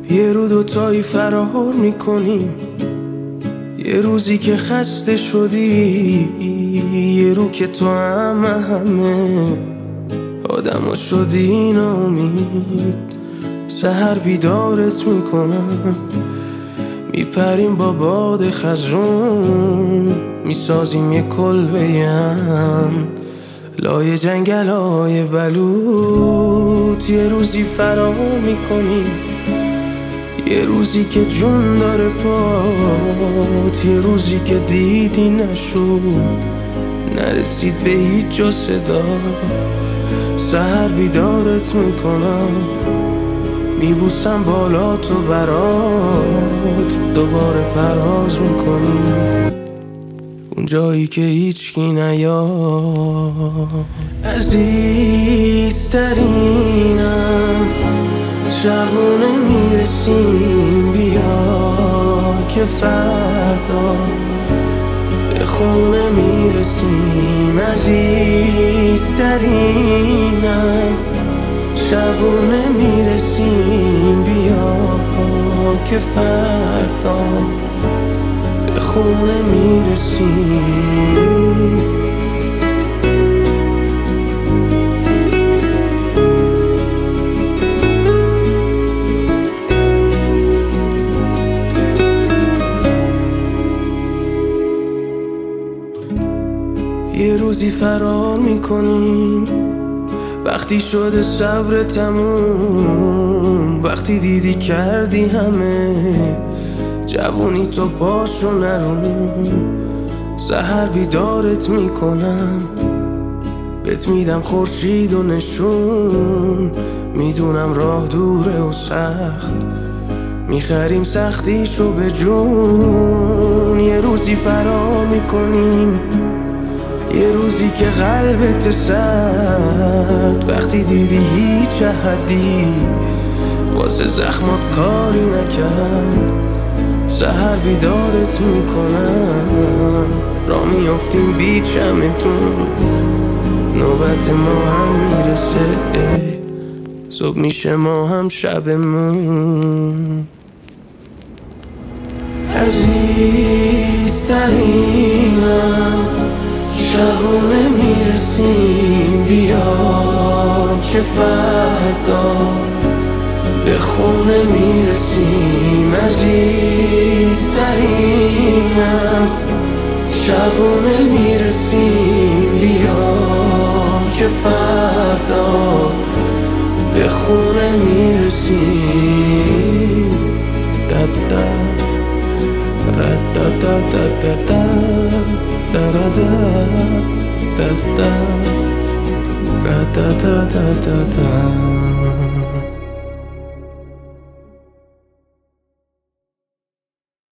یه رو دوتایی فرار میکنیم، یه روزی که خسته شدی، یه رو که تو همه آدمو شدی ناامید. سحر بیدارت میکنم، میپریم با باد خزرون، میسازیم یه کلبه‌ام لای جنگلای بلوط. یه روزی فرار میکنیم، یه روزی که جون داره پات، یه روزی که دیدی نشد، نرسید به هیچ جا صدا. سحر بیدارت میکنم، میبوسم بالا تو برات، دوباره پرواز میکنیم اون جایی که هیچکی نیاد. عزیزترینم شبونه میرسیم، بیا که فردا به خونه میرسیم. عزیزترینم شبونه میرسیم، بیا که فردا به خونه میرسیم. یه روزی فرار میکنیم، وقتی شده صبر تموم، وقتی دیدی کردی همه جوونی تو پاشو نرون. سحر بیدارت میکنم، بهت میدم خورشید و نشون، میدونم راه دوره و سخت، میخریم سختیشو به جون. یه روزی فرار میکنیم، یه روزی که قلبت سرد، وقتی دیدی هیچ احدی واسه زخمات کاری نکرد. سحر بیدارت میکنم، را میافتیم بی چمتون، نوبت ما هم میرسه، صبح میشه ما هم شبمون. عزیزترینم شبونه میرسیم، بیا که فردا به خونه میرسیم. عزیزترینم شبونه میرسیم، بیا که فردا به خونه میرسیم. دادا ردادادادادا da da da da da da da da